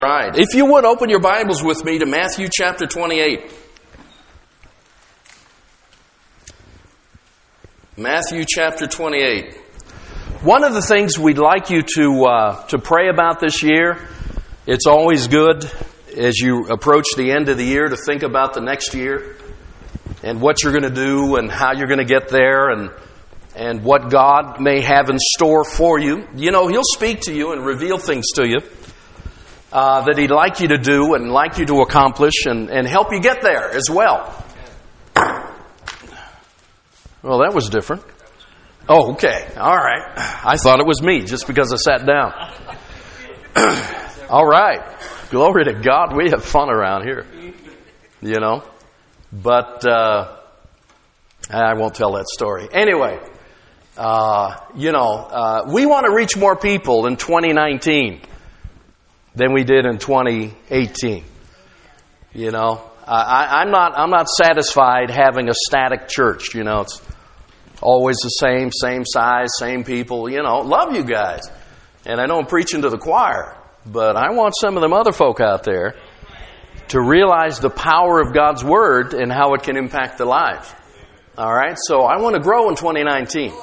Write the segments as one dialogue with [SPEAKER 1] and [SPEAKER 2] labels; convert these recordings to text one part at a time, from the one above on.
[SPEAKER 1] Right. If you would, open your Bibles with me to Matthew chapter 28. Matthew chapter 28. One of the things we'd like you to pray about this year, it's always good as you approach the end of the year to think about the next year and what you're going to do and how you're going to get there and what God may have in store for you. You know, He'll speak to you and reveal things to you that He'd like you to do and like you to accomplish and help you get there as well. Well, that was different. Oh, okay. All right. I thought it was me just because I sat down. All right. Glory to God. We have fun around here. You know. But I won't tell that story. Anyway, we want to reach more people in 2019 than we did in 2018. You know, I'm not satisfied having a static church. You know, it's always the same size, same people. You know, love you guys, and I know I'm preaching to the choir, but I want some of them other folk out there to realize the power of God's Word and how it can impact their lives. All right, so I want to grow in 2019,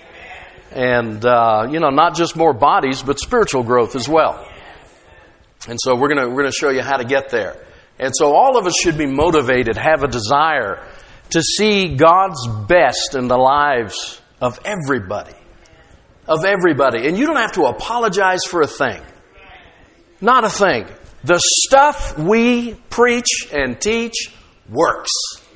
[SPEAKER 1] and not just more bodies, but spiritual growth as well. And so we're gonna show you how to get there. And so all of us should be motivated, have a desire to see God's best in the lives of everybody. Of everybody. And you don't have to apologize for a thing. Not a thing. The stuff we preach and teach works.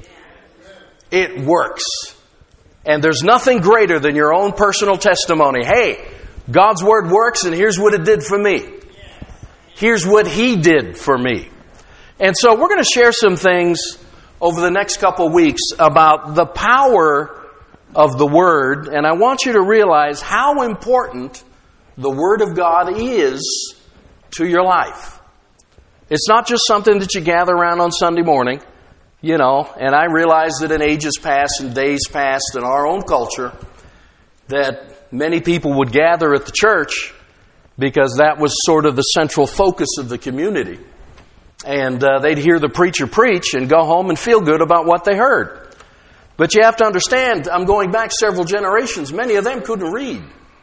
[SPEAKER 1] It works. And there's nothing greater than your own personal testimony. Hey, God's Word works and here's what it did for me. Here's what He did for me. And so we're going to share some things over the next couple of weeks about the power of the Word. And I want you to realize how important the Word of God is to your life. It's not just something that you gather around on Sunday morning, you know, and I realize that in ages past and days past in our own culture that many people would gather at the church because that was sort of the central focus of the community. And they'd hear the preacher preach and go home and feel good about what they heard. But you have to understand, I'm going back several generations, many of them couldn't read.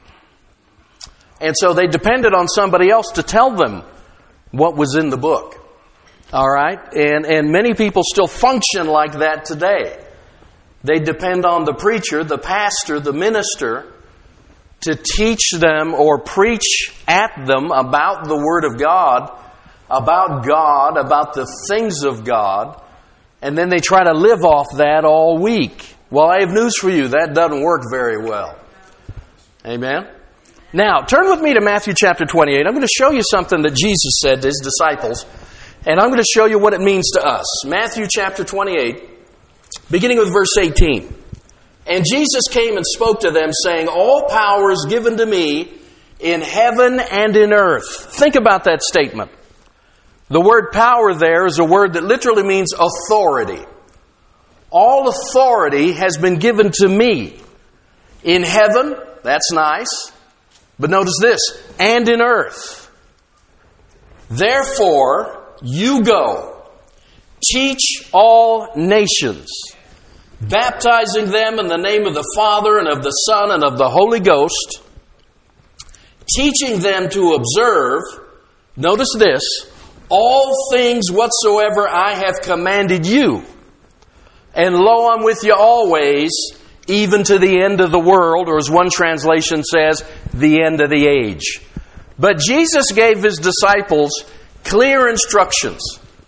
[SPEAKER 1] And so they depended on somebody else to tell them what was in the book. All right? And many people still function like that today. They depend on the preacher, the pastor, the minister to teach them or preach at them about the Word of God, about the things of God, and then they try to live off that all week. Well, I have news for you. That doesn't work very well. Amen? Now, turn with me to Matthew chapter 28. I'm going to show you something that Jesus said to His disciples, and I'm going to show you what it means to us. Matthew chapter 28, beginning with verse 18. And Jesus came and spoke to them, saying, all power is given to me in heaven and in earth. Think about that statement. The word power there is a word that literally means authority. All authority has been given to me. In heaven, that's nice. But notice this, and in earth. Therefore, you go, teach all nations, baptizing them in the name of the Father and of the Son and of the Holy Ghost, teaching them to observe, notice this, all things whatsoever I have commanded you. And lo, I'm with you always, even to the end of the world, or as one translation says, the end of the age. But Jesus gave His disciples clear instructions.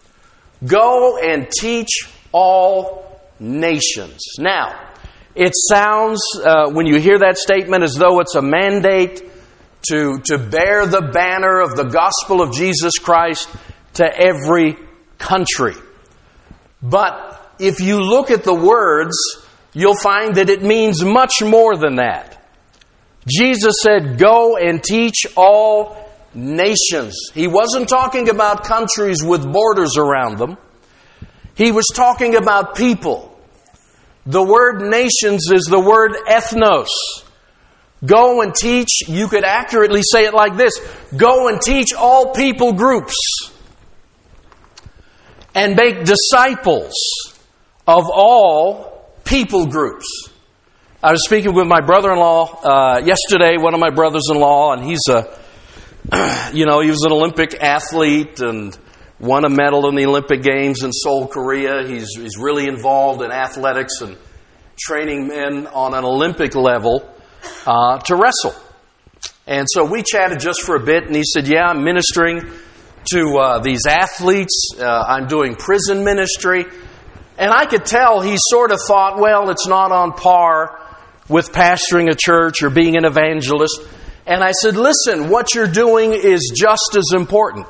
[SPEAKER 1] Go and teach all nations. Now, it sounds, when you hear that statement, as though it's a mandate to bear the banner of the gospel of Jesus Christ to every country. But if you look at the words, you'll find that it means much more than that. Jesus said, go and teach all nations. He wasn't talking about countries with borders around them. He was talking about people. The word nations is the word ethnos, Go and teach, you could accurately say it like this, go and teach all people groups and make disciples of all people groups. I was speaking with my brother-in-law yesterday, one of my brothers-in-law, and he was an Olympic athlete and won a medal in the Olympic Games in Seoul, Korea. He's really involved in athletics and training men on an Olympic level to wrestle. And so we chatted just for a bit, and he said, yeah, I'm ministering to these athletes. I'm doing prison ministry. And I could tell he sort of thought, well, it's not on par with pastoring a church or being an evangelist. And I said, listen, what you're doing is just as important.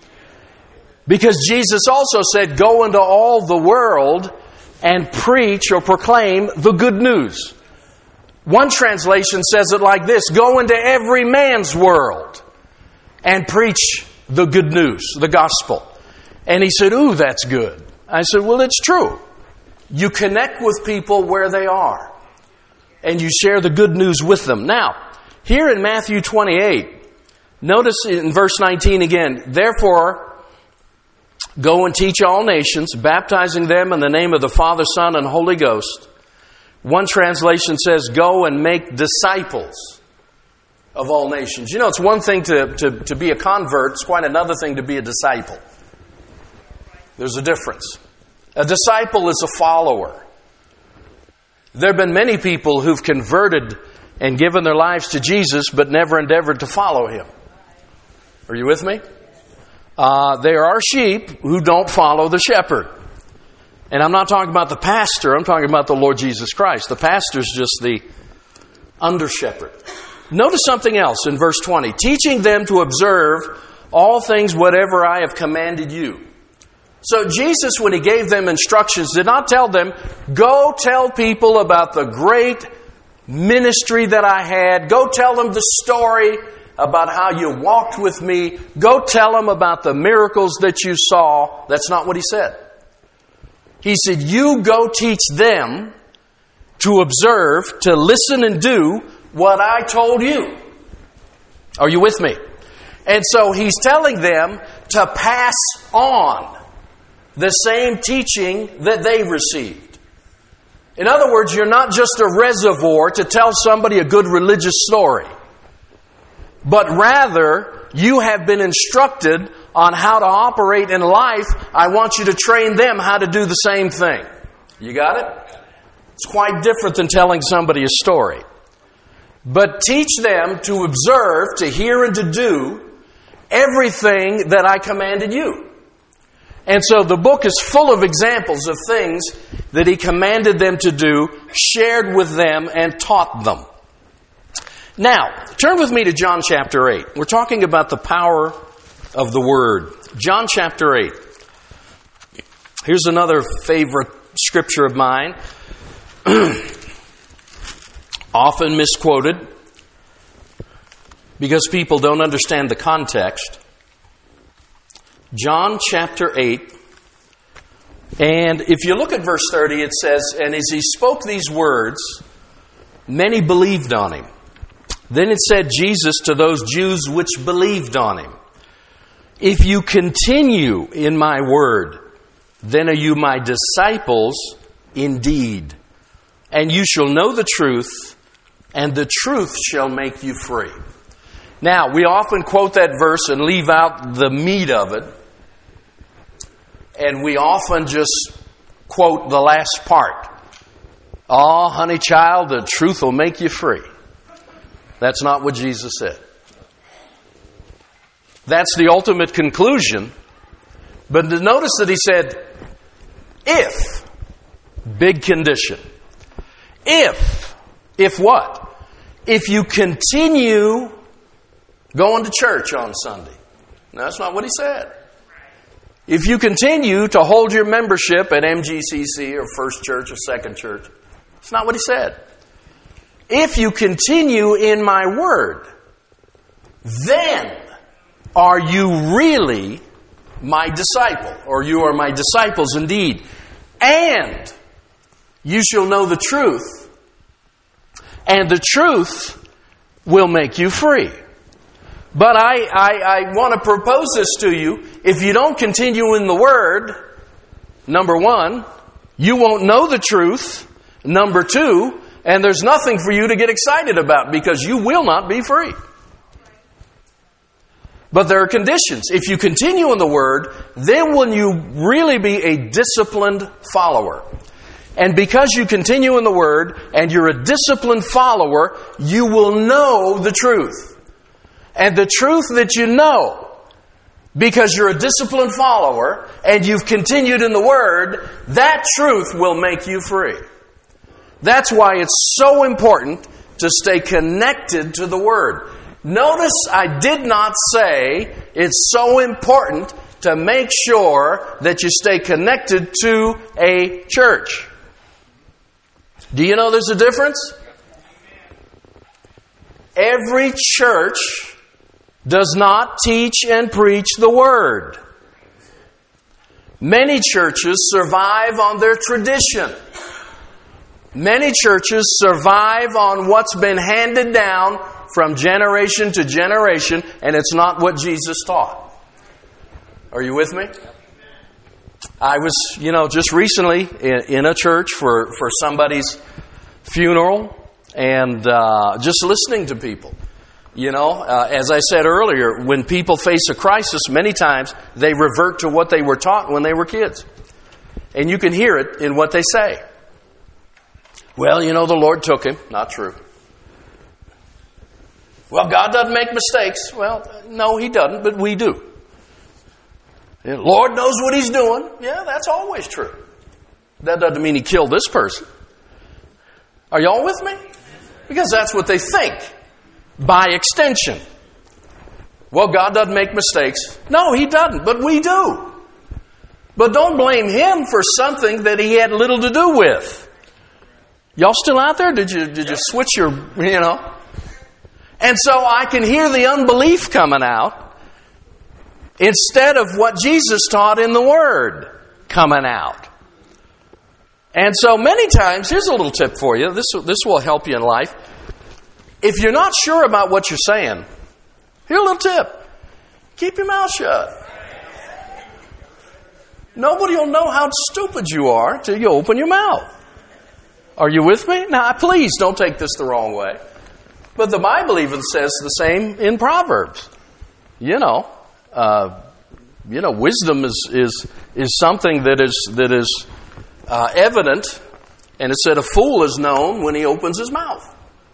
[SPEAKER 1] Because Jesus also said, go into all the world and preach or proclaim the good news. One translation says it like this, go into every man's world and preach the good news, the gospel. And he said, ooh, that's good. I said, well, it's true. You connect with people where they are. And you share the good news with them. Now, here in Matthew 28, notice in verse 19 again, therefore, go and teach all nations, baptizing them in the name of the Father, Son, and Holy Ghost. One translation says, go and make disciples of all nations. You know, it's one thing to be a convert. It's quite another thing to be a disciple. There's a difference. A disciple is a follower. There have been many people who've converted and given their lives to Jesus, but never endeavored to follow Him. Are you with me? There are sheep who don't follow the shepherd. And I'm not talking about the pastor, I'm talking about the Lord Jesus Christ. The pastor's just the under-shepherd. Notice something else in verse 20. Teaching them to observe all things whatever I have commanded you. So Jesus, when He gave them instructions, did not tell them, go tell people about the great ministry that I had. Go tell them the story about how you walked with me. Go tell them about the miracles that you saw. That's not what He said. He said, you go teach them to observe, to listen and do what I told you. Are you with me? And so He's telling them to pass on the same teaching that they received. In other words, you're not just a reservoir to tell somebody a good religious story, but rather you have been instructed on how to operate in life. I want you to train them how to do the same thing. You got it? It's quite different than telling somebody a story. But teach them to observe, to hear, and to do everything that I commanded you. And so the book is full of examples of things that He commanded them to do, shared with them, and taught them. Now, turn with me to John chapter 8. We're talking about the power of the Word. John chapter 8. Here's another favorite scripture of mine. Often misquoted because people don't understand the context. John chapter 8, and if you look at verse 30, it says, and as He spoke these words, many believed on Him. Then it said, Jesus to those Jews which believed on Him, if you continue in my word, then are you my disciples indeed, and you shall know the truth, and the truth shall make you free. Now, we often quote that verse and leave out the meat of it. And we often just quote the last part. Oh, honey child, the truth will make you free. That's not what Jesus said. That's the ultimate conclusion. But notice that He said, if, big condition. If what? If you continue going to church on Sunday. No, that's not what He said. If you continue to hold your membership at MGCC or First Church or Second Church, that's not what He said. If you continue in my word, then are you really my disciple, or you are my disciples indeed. And you shall know the truth, and the truth will make you free. But I want to propose this to you. If you don't continue in the Word, number one, you won't know the truth. Number two, and there's nothing for you to get excited about because you will not be free. But there are conditions. If you continue in the Word, then will you really be a disciplined follower. And because you continue in the Word and you're a disciplined follower, you will know the truth. And the truth that you know, because you're a disciplined follower and you've continued in the Word, that truth will make you free. That's why it's so important to stay connected to the Word. Notice I did not say it's so important to make sure that you stay connected to a church. Do you know there's a difference? Every church does not teach and preach the Word. Many churches survive on their tradition. Many churches survive on what's been handed down from generation to generation, and it's not what Jesus taught. Are you with me? I was, just recently in a church for somebody's funeral and just listening to people. As I said earlier, when people face a crisis, many times they revert to what they were taught when they were kids. And you can hear it in what they say. Well, the Lord took him. Not true. Well, God doesn't make mistakes. Well, no, He doesn't, but we do. The Lord knows what He's doing. Yeah, that's always true. That doesn't mean He killed this person. Are y'all with me? Because that's what they think. By extension. Well, God doesn't make mistakes. No, He doesn't, but we do. But don't blame Him for something that He had little to do with. Y'all still out there? Did you switch your, And so I can hear the unbelief coming out instead of what Jesus taught in the Word coming out. And so many times, here's a little tip for you. This will help you in life. If you're not sure about what you're saying, here's a little tip. Keep your mouth shut. Nobody will know how stupid you are till you open your mouth. Are you with me? Now, please don't take this the wrong way. But the Bible even says the same in Proverbs. Wisdom is something that is evident, and it said a fool is known when he opens his mouth.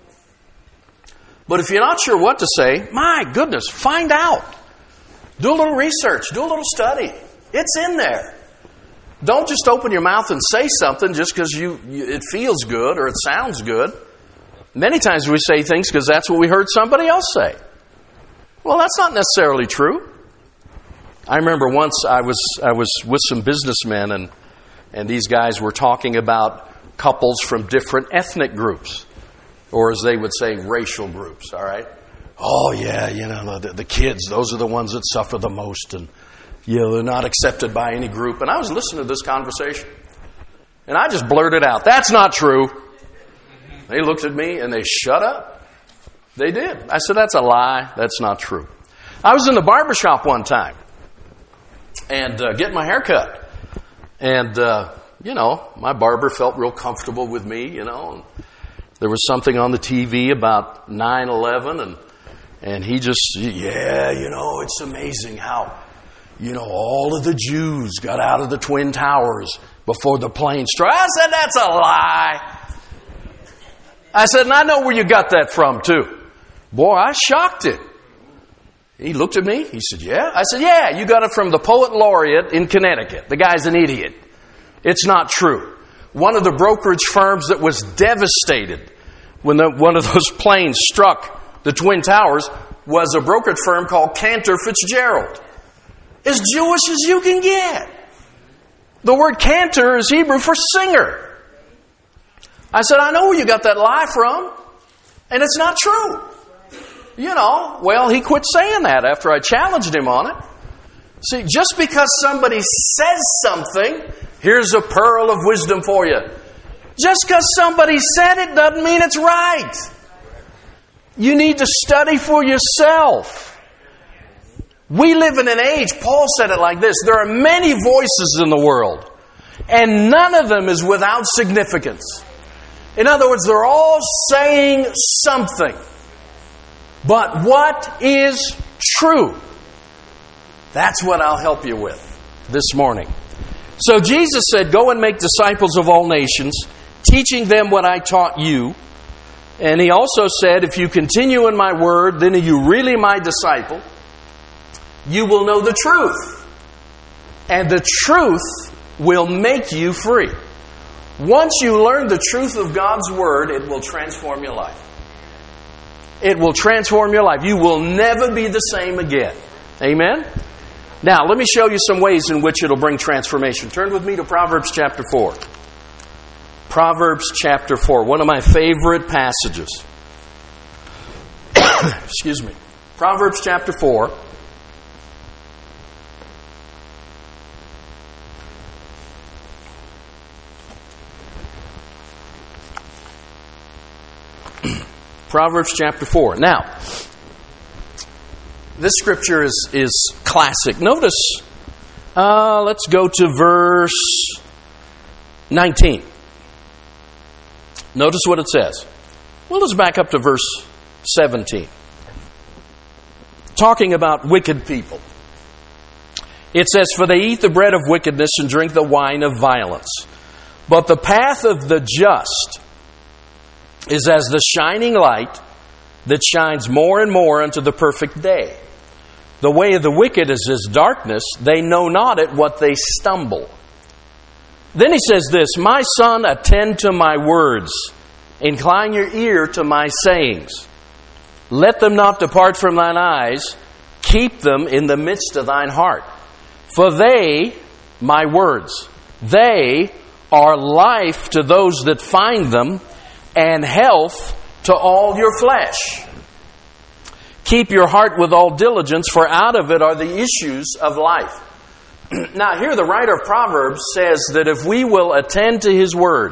[SPEAKER 1] But if you're not sure what to say, my goodness, find out. Do a little research. Do a little study. It's in there. Don't just open your mouth and say something just because it feels good or it sounds good. Many times we say things because that's what we heard somebody else say. Well, that's not necessarily true. I remember once I was with some businessmen and these guys were talking about couples from different ethnic groups. Or as they would say, racial groups, all right? Oh, yeah, the kids, those are the ones that suffer the most. And, they're not accepted by any group. And I was listening to this conversation. And I just blurted out, that's not true. They looked at me and they shut up. They did. I said, that's a lie. That's not true. I was in the barbershop one time and getting my hair cut. And, my barber felt real comfortable with me, And there was something on the TV about 9/11, and he just, it's amazing how, all of the Jews got out of the Twin Towers before the plane struck. I said, that's a lie. I said, and I know where you got that from, too. Boy, I shocked it. He looked at me. He said, yeah. I said, yeah, you got it from the poet laureate in Connecticut. The guy's an idiot. It's not true. One of the brokerage firms that was devastated when one of those planes struck the Twin Towers was a brokerage firm called Cantor Fitzgerald. As Jewish as you can get. The word cantor is Hebrew for singer. I said, I know where you got that lie from, and it's not true. Well, he quit saying that after I challenged him on it. See, just because somebody says something, here's a pearl of wisdom for you. Just because somebody said it doesn't mean it's right. You need to study for yourself. We live in an age, Paul said it like this, there are many voices in the world, and none of them is without significance. In other words, they're all saying something. But what is true? That's what I'll help you with this morning. So Jesus said, go and make disciples of all nations, teaching them what I taught you. And He also said, if you continue in my word, then are you really my disciple? You will know the truth. And the truth will make you free. Once you learn the truth of God's word, it will transform your life. It will transform your life. You will never be the same again. Amen? Now, let me show you some ways in which it'll bring transformation. Turn with me to Proverbs chapter 4. Proverbs chapter 4, one of my favorite passages. Excuse me. Proverbs chapter 4. Proverbs chapter 4. Now, this scripture is classic. Notice, let's go to verse 19. Notice what it says. Well, let's back up to verse 17. Talking about wicked people. It says, for they eat the bread of wickedness and drink the wine of violence. But the path of the just is as the shining light that shines more and more unto the perfect day. The way of the wicked is as darkness, they know not at what they stumble. Then he says this, my son, attend to my words, incline your ear to my sayings. Let them not depart from thine eyes, keep them in the midst of thine heart. For they, my words, they are life to those that find them, and health to all your flesh. Keep your heart with all diligence, for out of it are the issues of life. Now, here the writer of Proverbs says that if we will attend to His word,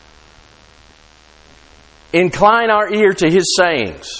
[SPEAKER 1] incline our ear to His sayings,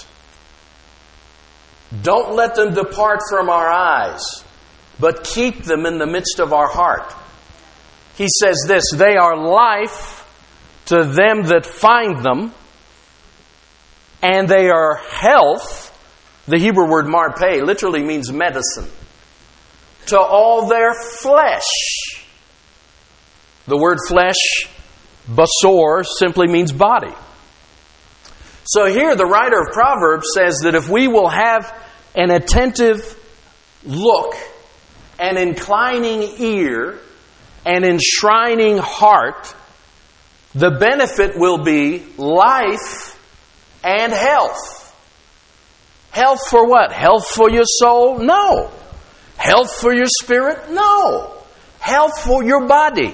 [SPEAKER 1] don't let them depart from our eyes, but keep them in the midst of our heart. He says this, they are life to them that find them, and they are health. The Hebrew word marpe literally means medicine. To all their flesh. The word flesh, basor, simply means body. So here the writer of Proverbs says that if we will have an attentive look, an inclining ear, an enshrining heart, the benefit will be life and health. Health for what? Health for your soul? No. Health for your spirit? No. Health for your body.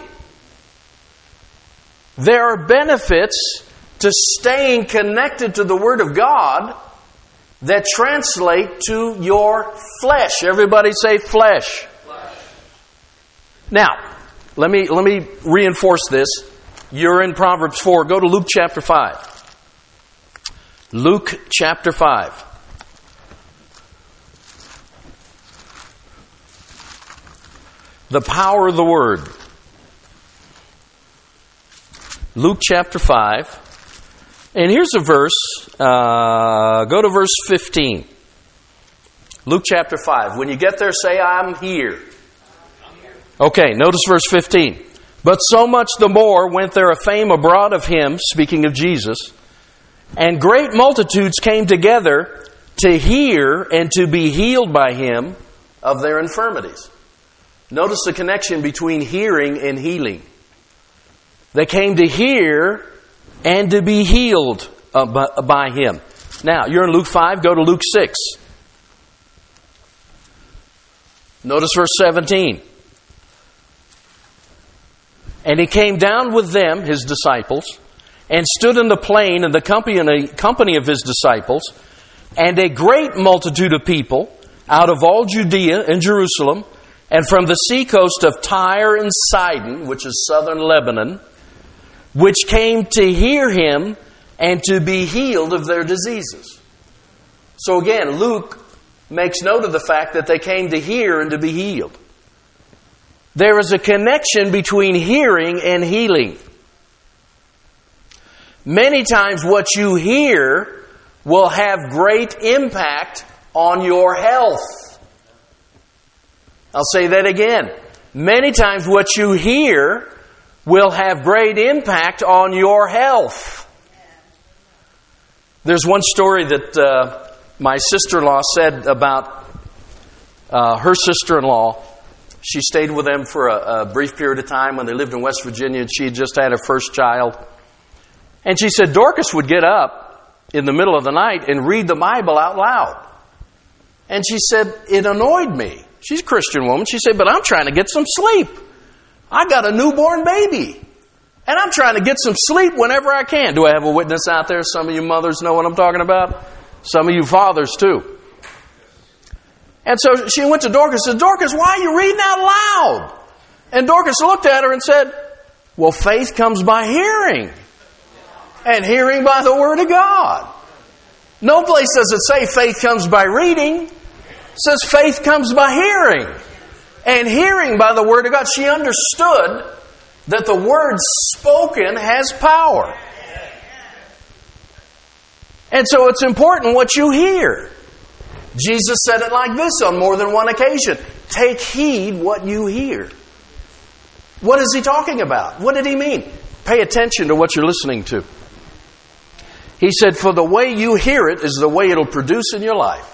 [SPEAKER 1] There are benefits to staying connected to the Word of God that translate to your flesh. Everybody say flesh. Now, let me reinforce this. You're in Proverbs 4. Go to Luke chapter 5. Luke chapter 5. The power of the Word. Luke chapter 5. And here's a verse. Go to verse 15. Luke chapter 5. When you get there, say, I'm here. Okay, notice verse 15. But so much the more went there a fame abroad of Him, speaking of Jesus, and great multitudes came together to hear and to be healed by Him of their infirmities. Notice the connection between hearing and healing. They came to hear and to be healed by Him. Now, you're in Luke 5, go to Luke 6. Notice verse 17. And He came down with them, His disciples, and stood in the plain in the company of His disciples, and a great multitude of people out of all Judea and Jerusalem, and from the seacoast of Tyre and Sidon, which is southern Lebanon, which came to hear Him and to be healed of their diseases. So again, Luke makes note of the fact that they came to hear and to be healed. There is a connection between hearing and healing. Many times what you hear will have great impact on your health. I'll say that again. Many times what you hear will have great impact on your health. There's one story that my sister-in-law said about her sister-in-law. She stayed with them for a brief period of time when they lived in West Virginia, and she had just had her first child. And she said Dorcas would get up in the middle of the night and read the Bible out loud. And she said, it annoyed me. She's a Christian woman. She said, but I'm trying to get some sleep. I got a newborn baby. And I'm trying to get some sleep whenever I can. Do I have a witness out there? Some of you mothers know what I'm talking about. Some of you fathers too. And so she went to Dorcas and said, Dorcas, why are you reading out loud? And Dorcas looked at her and said, well, faith comes by hearing. And hearing by the Word of God. No place does it say faith comes by reading. It says faith comes by hearing. And hearing by the Word of God. She understood that the Word spoken has power. And so it's important what you hear. Jesus said it like this on more than one occasion. Take heed what you hear. What is He talking about? What did He mean? Pay attention to what you're listening to. He said, for the way you hear it is the way it'll produce in your life.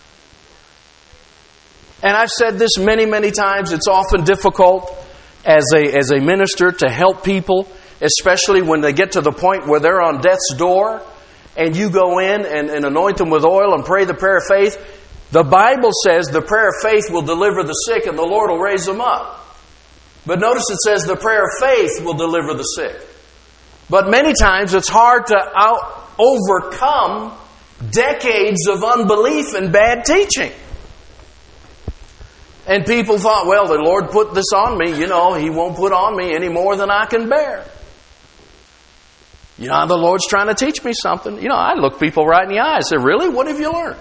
[SPEAKER 1] And I've said this many, many times. It's often difficult as a minister to help people, especially when they get to the point where they're on death's door and you go in and anoint them with oil and pray the prayer of faith. The Bible says the prayer of faith will deliver the sick and the Lord will raise them up. But notice it says the prayer of faith will deliver the sick. But many times it's hard to overcome decades of unbelief and bad teaching. And people thought, well, the Lord put this on me. You know, He won't put on me any more than I can bear. You know, the Lord's trying to teach me something. You know, I look people right in the eye and say, really? What have you learned?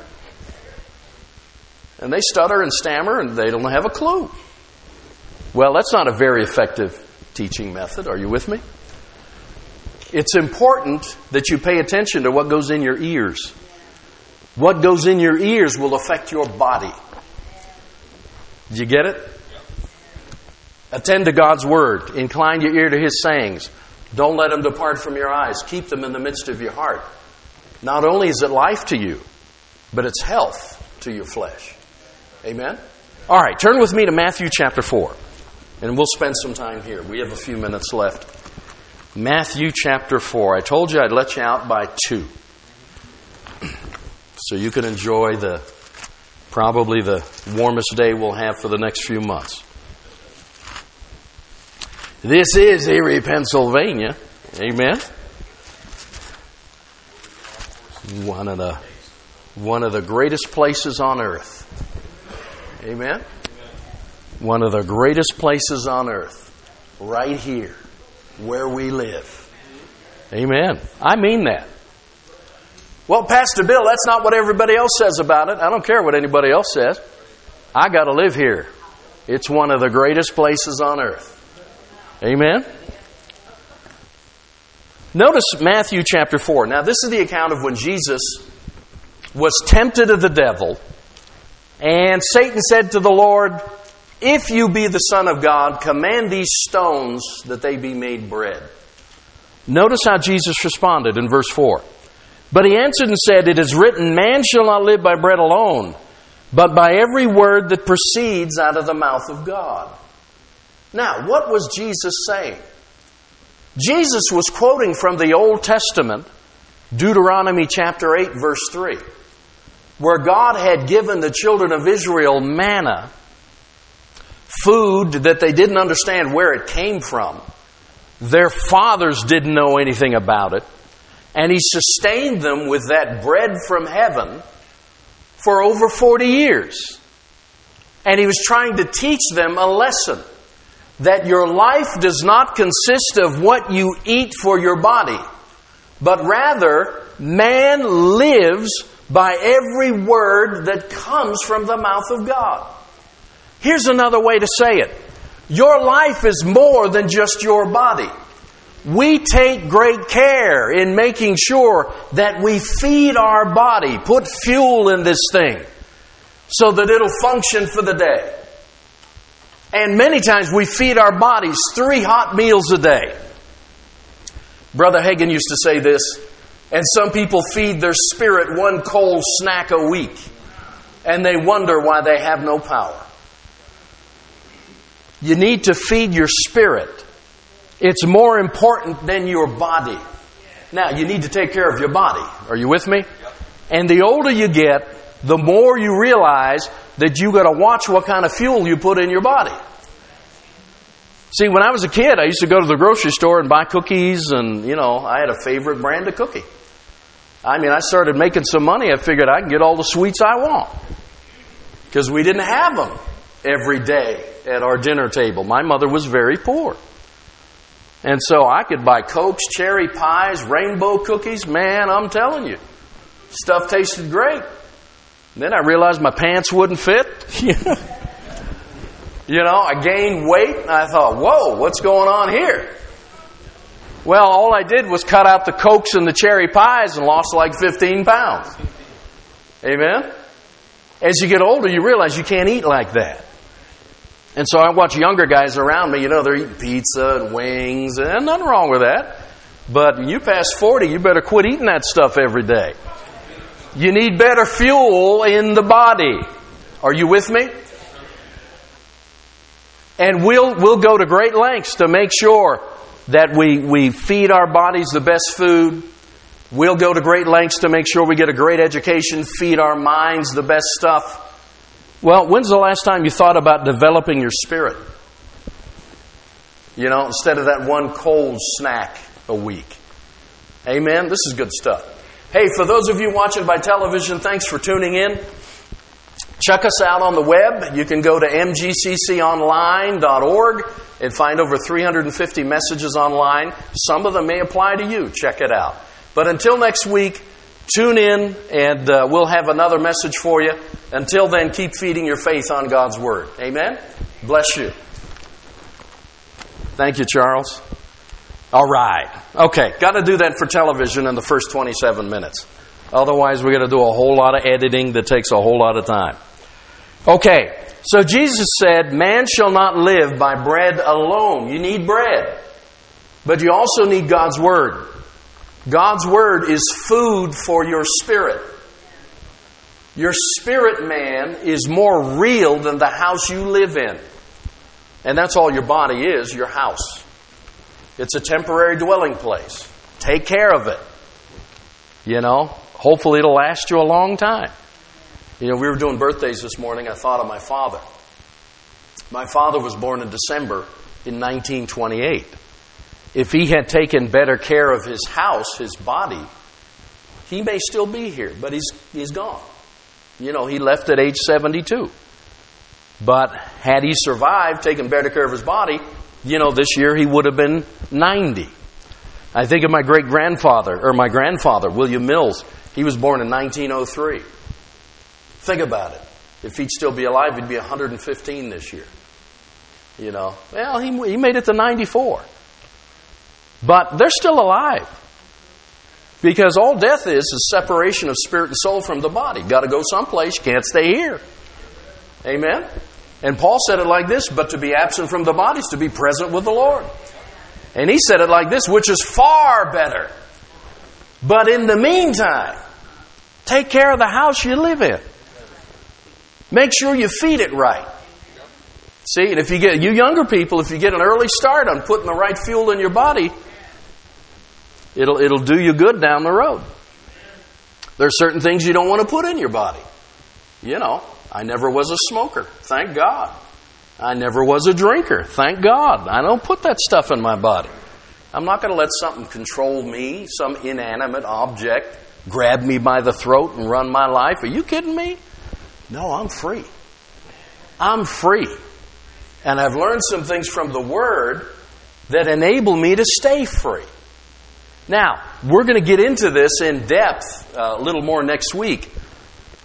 [SPEAKER 1] And they stutter and stammer and they don't have a clue. Well, that's not a very effective teaching method. Are you with me? It's important that you pay attention to what goes in your ears. What goes in your ears will affect your body. Did you get it? Attend to God's Word. Incline your ear to His sayings. Don't let them depart from your eyes. Keep them in the midst of your heart. Not only is it life to you, but it's health to your flesh. Amen? All right, turn with me to Matthew chapter 4. And we'll spend some time here. We have a few minutes left. Matthew chapter 4. I told you I'd let you out by 2. So you can enjoy probably the warmest day we'll have for the next few months. This is Erie, Pennsylvania. Amen. One of the greatest places on earth. Amen. One of the greatest places on earth. Right here. Where we live. Amen. I mean that. Well, Pastor Bill, that's not what everybody else says about it. I don't care what anybody else says. I got to live here. It's one of the greatest places on earth. Amen. Notice Matthew chapter 4. Now, this is the account of when Jesus was tempted of the devil, and Satan said to the Lord, if you be the Son of God, command these stones that they be made bread. Notice how Jesus responded in verse 4. But he answered and said, it is written, man shall not live by bread alone, but by every word that proceeds out of the mouth of God. Now, what was Jesus saying? Jesus was quoting from the Old Testament, Deuteronomy chapter 8, verse 3, where God had given the children of Israel manna, food that they didn't understand where it came from. Their fathers didn't know anything about it. And He sustained them with that bread from heaven for over 40 years. And He was trying to teach them a lesson. That your life does not consist of what you eat for your body. But rather, man lives by every word that comes from the mouth of God. Here's another way to say it. Your life is more than just your body. We take great care in making sure that we feed our body, put fuel in this thing, so that it'll function for the day. And many times we feed our bodies 3 hot meals a day. Brother Hagin used to say this, and some people feed their spirit 1 cold snack a week, and they wonder why they have no power. You need to feed your spirit. It's more important than your body. Now, you need to take care of your body. Are you with me? And the older you get, the more you realize that you got to watch what kind of fuel you put in your body. See, when I was a kid, I used to go to the grocery store and buy cookies, and, I had a favorite brand of cookie. I started making some money. I figured I can get all the sweets I want. Because we didn't have them every day at our dinner table. My mother was very poor. And so I could buy Cokes, cherry pies, rainbow cookies. Man, I'm telling you, stuff tasted great. Then I realized my pants wouldn't fit. I gained weight, and I thought, whoa, what's going on here? Well, all I did was cut out the Cokes and the cherry pies and lost like 15 pounds. Amen? As you get older, you realize you can't eat like that. And so I watch younger guys around me, they're eating pizza and wings, and nothing wrong with that. But when you pass 40, you better quit eating that stuff every day. You need better fuel in the body. Are you with me? And we'll go to great lengths to make sure that we feed our bodies the best food. We'll go to great lengths to make sure we get a great education, feed our minds the best stuff. Well, when's the last time you thought about developing your spirit? Instead of that 1 cold snack a week. Amen? This is good stuff. Hey, for those of you watching by television, thanks for tuning in. Check us out on the web. You can go to mgcconline.org and find over 350 messages online. Some of them may apply to you. Check it out. But until next week, tune in and we'll have another message for you. Until then, keep feeding your faith on God's Word. Amen? Bless you. Thank you, Charles. All right. Okay, got to do that for television in the first 27 minutes. Otherwise, we're going to do a whole lot of editing that takes a whole lot of time. Okay, so Jesus said, man shall not live by bread alone. You need bread. But you also need God's Word. God's Word is food for your spirit. Your spirit man is more real than the house you live in. And that's all your body is, your house. It's a temporary dwelling place. Take care of it. Hopefully it'll last you a long time. We were doing birthdays this morning. I thought of my father. My father was born in December in 1928. If he had taken better care of his house, his body, he may still be here, but he's gone. He left at age 72. But had he survived, taken better care of his body, this year he would have been 90. I think of my my grandfather, William Mills. He was born in 1903. Think about it. If he'd still be alive, he'd be 115 this year. Well, he made it to 94. But they're still alive. Because all death is separation of spirit and soul from the body. Got to go someplace. You can't stay here. Amen? And Paul said it like this, but to be absent from the body is to be present with the Lord. And he said it like this, which is far better. But in the meantime, take care of the house you live in. Make sure you feed it right. See, and you younger people, if you get an early start on putting the right fuel in your body, it'll do you good down the road. There's certain things you don't want to put in your body. I never was a smoker. Thank God. I never was a drinker. Thank God. I don't put that stuff in my body. I'm not going to let something control me, some inanimate object, grab me by the throat and run my life. Are you kidding me? No, I'm free. I'm free. And I've learned some things from the Word that enable me to stay free. Now, we're going to get into this in depth a little more next week.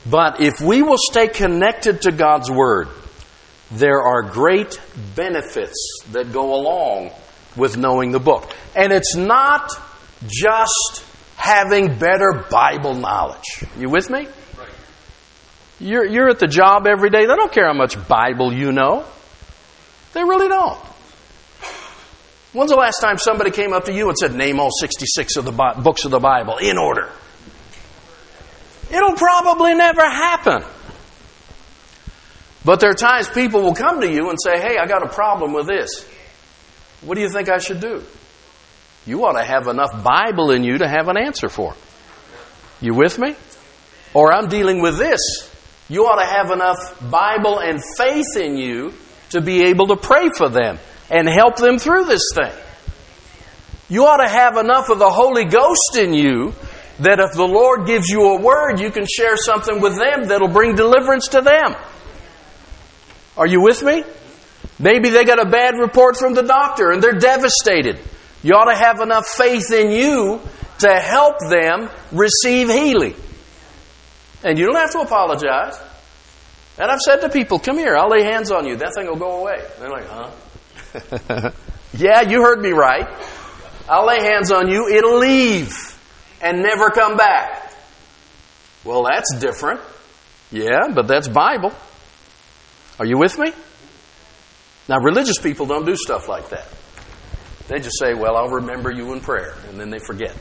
[SPEAKER 1] But if we will stay connected to God's Word, there are great benefits that go along with knowing the book. And it's not just having better Bible knowledge. You with me? You're at the job every day. They don't care how much Bible you know. They really don't. When's the last time somebody came up to you and said, name all 66 of the books of the Bible in order? It'll probably never happen. But there are times people will come to you and say, hey, I got a problem with this. What do you think I should do? You ought to have enough Bible in you to have an answer for it. You with me? Or I'm dealing with this. You ought to have enough Bible and faith in you to be able to pray for them and help them through this thing. You ought to have enough of the Holy Ghost in you that if the Lord gives you a word, you can share something with them that'll bring deliverance to them. Are you with me? Maybe they got a bad report from the doctor and they're devastated. You ought to have enough faith in you to help them receive healing. And you don't have to apologize. And I've said to people, come here, I'll lay hands on you. That thing will go away. They're like, huh? Yeah, you heard me right. I'll lay hands on you. It'll leave and never come back. Well, that's different. Yeah, but that's Bible. Are you with me? Now, religious people don't do stuff like that. They just say, well, I'll remember you in prayer, and then they forget.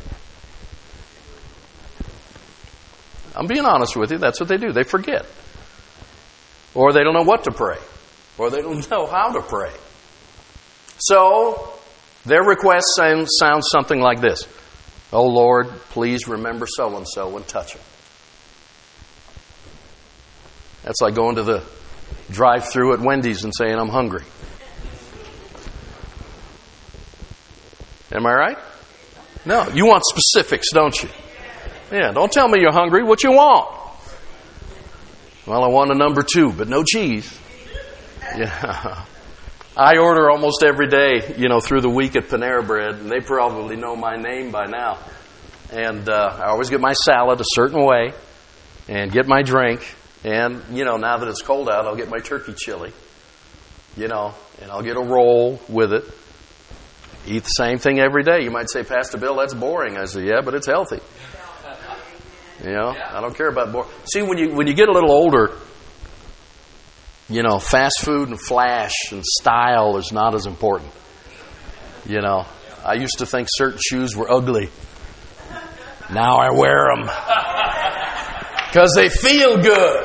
[SPEAKER 1] I'm being honest with you. That's what they do. They forget. Or they don't know what to pray. Or they don't know how to pray. So, their request sounds something like this. Oh, Lord, please remember so-and-so and touch them. That's like going to the drive-thru at Wendy's and saying, I'm hungry. Am I right? No, you want specifics, don't you? Yeah, don't tell me you're hungry. What you want? Well, I want a number 2, but no cheese. Yeah. I order almost every day, through the week at Panera Bread, and they probably know my name by now. And I always get my salad a certain way and get my drink. And, now that it's cold out, I'll get my turkey chili, and I'll get a roll with it. Eat the same thing every day. You might say, Pastor Bill, that's boring. I say, yeah, but it's healthy. I don't care about boring. See, when you get a little older, fast food and flash and style is not as important. I used to think certain shoes were ugly. Now I wear them because they feel good.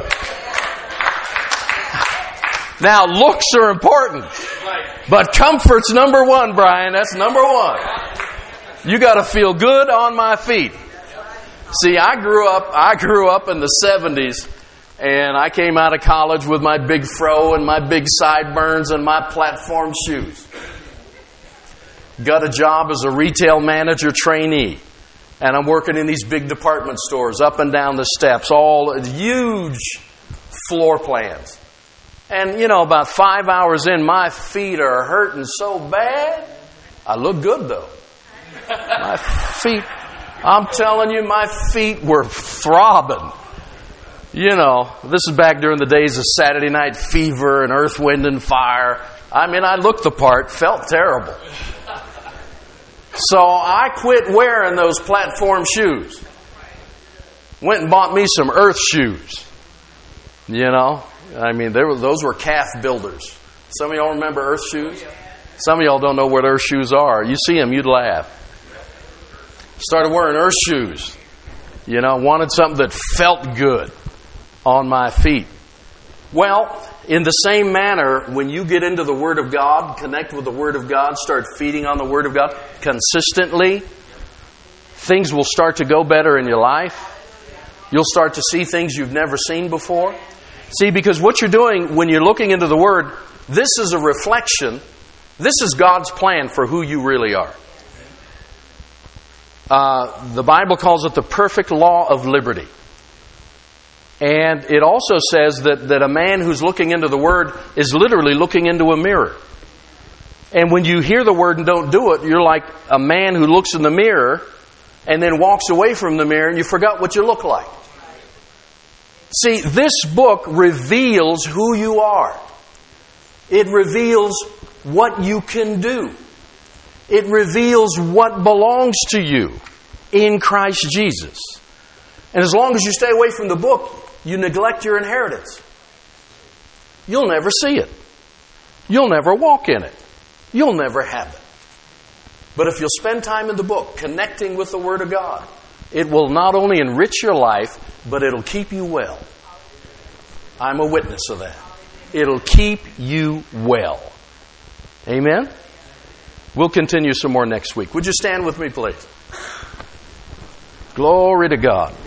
[SPEAKER 1] Now, looks are important, but comfort's number 1, Brian. That's number 1. You got to feel good on my feet. See, I grew up in the 70s, and I came out of college with my big fro and my big sideburns and my platform shoes. Got a job as a retail manager trainee, and I'm working in these big department stores up and down the steps, all huge floor plans. And, about 5 hours in, my feet are hurting so bad. I look good, though. My feet, I'm telling you, my feet were throbbing. This is back during the days of Saturday Night Fever and Earth, Wind, and Fire. I looked the part, felt terrible. So I quit wearing those platform shoes. Went and bought me some Earth shoes. Those were calf builders. Some of y'all remember Earth shoes? Some of y'all don't know what Earth shoes are. You see them, you'd laugh. Started wearing Earth shoes. Wanted something that felt good on my feet. Well, in the same manner, when you get into the Word of God, connect with the Word of God, start feeding on the Word of God consistently, things will start to go better in your life. You'll start to see things you've never seen before. See, because what you're doing when you're looking into the Word, this is a reflection. This is God's plan for who you really are. The Bible calls it the perfect law of liberty. And it also says that a man who's looking into the Word is literally looking into a mirror. And when you hear the Word and don't do it, you're like a man who looks in the mirror and then walks away from the mirror and you forgot what you look like. See, this book reveals who you are. It reveals what you can do. It reveals what belongs to you in Christ Jesus. And as long as you stay away from the book, you neglect your inheritance. You'll never see it. You'll never walk in it. You'll never have it. But if you'll spend time in the book, connecting with the Word of God, it will not only enrich your life, but it'll keep you well. I'm a witness of that. It'll keep you well. Amen? We'll continue some more next week. Would you stand with me, please? Glory to God.